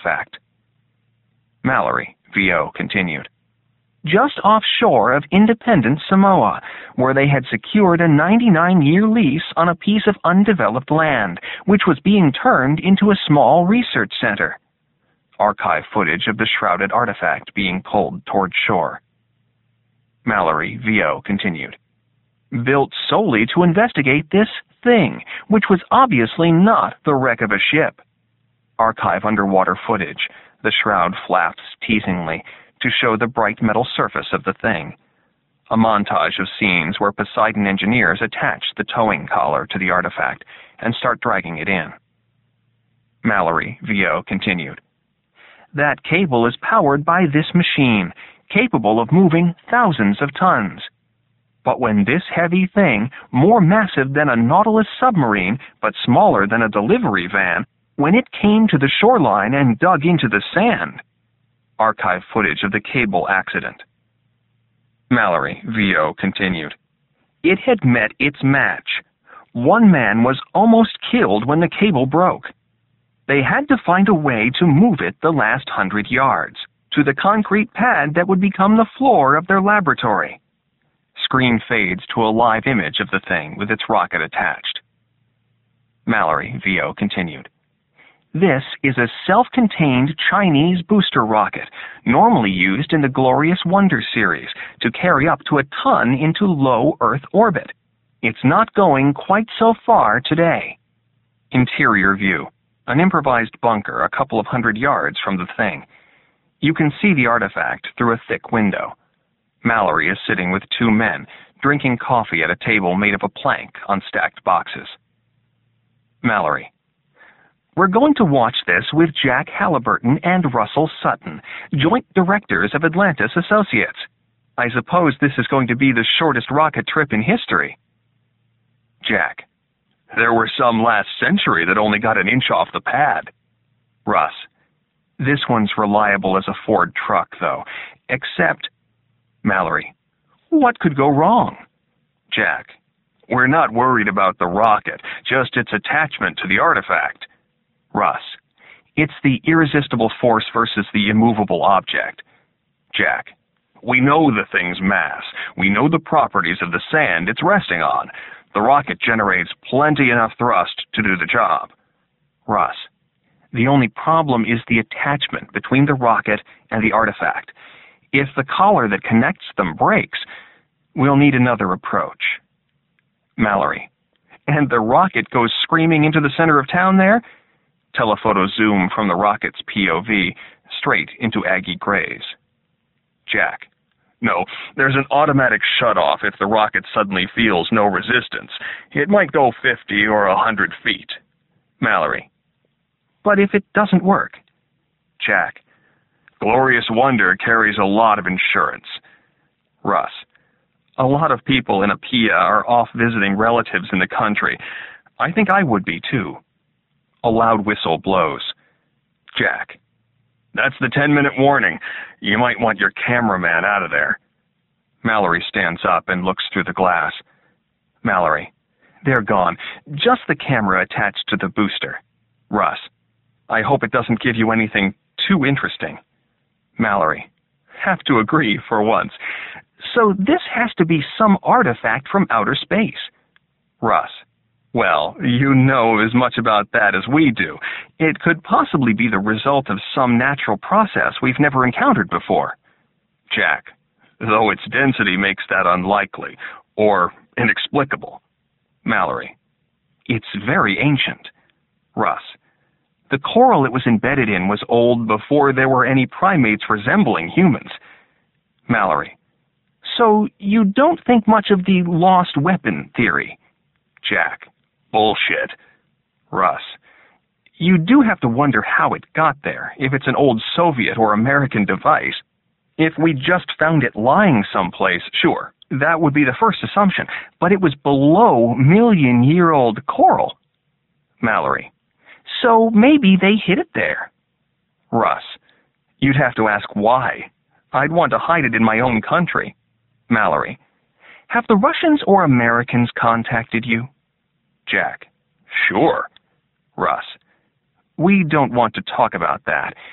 artifact. Mallory, VO, continued. Just offshore of independent Samoa, where they had secured a 99-year lease on a piece of undeveloped land, which was being turned into a small research center. Archive footage of the shrouded artifact being pulled toward shore. Mallory, VO, continued. Built solely to investigate this thing, which was obviously not the wreck of a ship. Archive underwater footage. The shroud flaps teasingly to show the bright metal surface of the thing. A montage of scenes where Poseidon engineers attach the towing collar to the artifact and start dragging it in. Mallory, VO, continued. That cable is powered by this machine, capable of moving thousands of tons. But when this heavy thing, more massive than a Nautilus submarine, but smaller than a delivery van, when it came to the shoreline and dug into the sand. Archive footage of the cable accident. Mallory, VO, continued. It had met its match. One man was almost killed when the cable broke. They had to find a way to move it the last 100 yards, to the concrete pad that would become the floor of their laboratory. Screen fades to a live image of the thing with its rocket attached. Mallory, VO, continued. This is a self-contained Chinese booster rocket, normally used in the Glorious Wonder series to carry up to a ton into low Earth orbit. It's not going quite so far today. Interior view. An improvised bunker a couple of 100 yards from the thing. You can see the artifact through a thick window. Mallory is sitting with two men, drinking coffee at a table made of a plank on stacked boxes. Mallory. We're going to watch this with Jack Halliburton and Russell Sutton, joint directors of Atlantis Associates. I suppose this is going to be the shortest rocket trip in history. Jack. There were some last century that only got an inch off the pad. Russ. This one's reliable as a Ford truck, though, except... Mallory. What could go wrong? Jack. We're not worried about the rocket, just its attachment to the artifact. Russ. It's the irresistible force versus the immovable object. Jack. We know the thing's mass. We know the properties of the sand it's resting on. The rocket generates plenty enough thrust to do the job. Russ. The only problem is the attachment between the rocket and the artifact. If the collar that connects them breaks, we'll need another approach. Mallory. And the rocket goes screaming into the center of town there? Telephoto zoom from the rocket's POV straight into Aggie Grays. Jack. No, there's an automatic shutoff if the rocket suddenly feels no resistance. It might go 50 or 100 feet. Mallory. But if it doesn't work? Jack. Glorious Wonder carries a lot of insurance. Russ. A lot of people in Apia are off visiting relatives in the country. I think I would be, too. A loud whistle blows. Jack. That's the 10-minute warning. You might want your cameraman out of there. Mallory stands up and looks through the glass. Mallory. They're gone. Just the camera attached to the booster. Russ. I hope it doesn't give you anything too interesting. Mallory. Have to agree for once. So this has to be some artifact from outer space. Russ. Well, you know as much about that as we do. It could possibly be the result of some natural process we've never encountered before. Jack. Though its density makes that unlikely, or inexplicable. Mallory. It's very ancient. Russ. The coral it was embedded in was old before there were any primates resembling humans. Mallory. So you don't think much of the lost weapon theory? Jack. Bullshit. Russ. You do have to wonder how it got there, if it's an old Soviet or American device. If we just found it lying someplace, sure, that would be the first assumption, but it was below million-year-old coral. Mallory. So maybe they hid it there. Russ. You'd have to ask why. I'd want to hide it in my own country. Mallory. Have the Russians or Americans contacted you? Jack. Sure. Russ. We don't want to talk about that.